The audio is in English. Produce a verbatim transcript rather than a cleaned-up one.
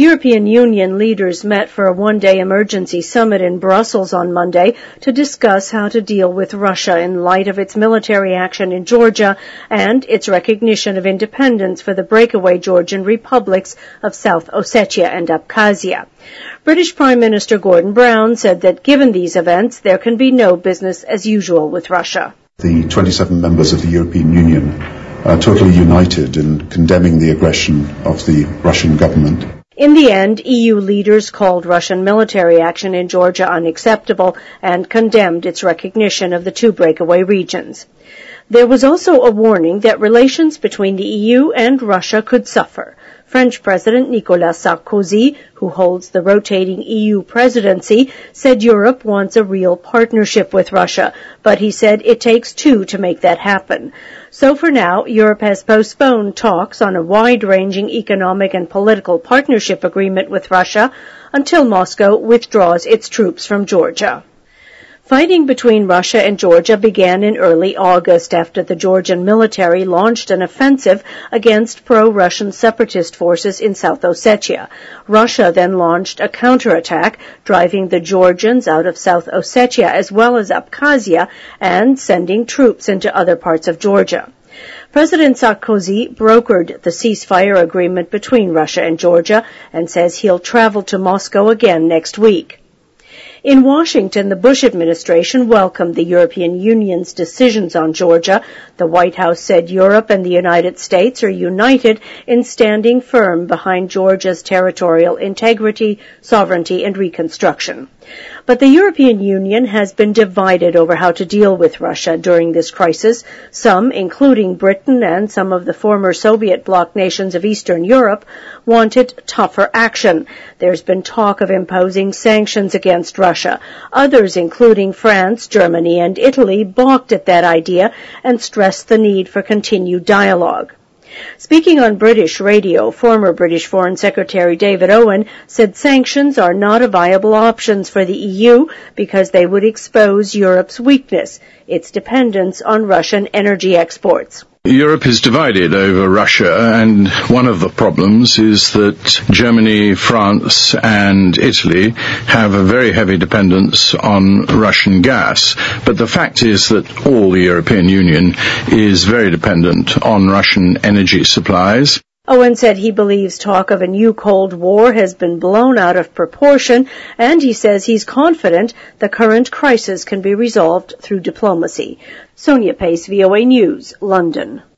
European Union leaders met for a one-day emergency summit in Brussels on Monday to discuss how to deal with Russia in light of its military action in Georgia and its recognition of independence for the breakaway Georgian republics of South Ossetia and Abkhazia. British Prime Minister Gordon Brown said that given these events, there can be no business as usual with Russia. The twenty-seven members of the European Union are totally united in condemning the aggression of the Russian government. In the end, E U leaders called Russian military action in Georgia unacceptable and condemned its recognition of the two breakaway regions. There was also a warning that relations between the E U and Russia could suffer. French President Nicolas Sarkozy, who holds the rotating E U presidency, said Europe wants a real partnership with Russia, but he said it takes two to make that happen. So for now, Europe has postponed talks on a wide-ranging economic and political partnership agreement with Russia until Moscow withdraws its troops from Georgia. Fighting between Russia and Georgia began in early August after the Georgian military launched an offensive against pro-Russian separatist forces in South Ossetia. Russia then launched a counterattack, driving the Georgians out of South Ossetia as well as Abkhazia and sending troops into other parts of Georgia. President Sarkozy brokered the ceasefire agreement between Russia and Georgia and says he'll travel to Moscow again next week. In Washington, the Bush administration welcomed the European Union's decisions on Georgia. The White House said Europe and the United States are united in standing firm behind Georgia's territorial integrity, sovereignty, and reconstruction. But the European Union has been divided over how to deal with Russia during this crisis. Some, including Britain and some of the former Soviet bloc nations of Eastern Europe, wanted tougher action. There's been talk of imposing sanctions against Russia. Others, including France, Germany, and Italy, balked at that idea and stressed the need for continued dialogue. Speaking on British radio, former British Foreign Secretary David Owen said sanctions are not a viable option for the E U because they would expose Europe's weakness, its dependence on Russian energy exports. Europe is divided over Russia, and one of the problems is that Germany, France, and Italy have a very heavy dependence on Russian gas. But the fact is that all the European Union is very dependent on Russian energy supplies. Owen said he believes talk of a new Cold War has been blown out of proportion, and he says he's confident the current crisis can be resolved through diplomacy. Sonia Pace, V O A News, London.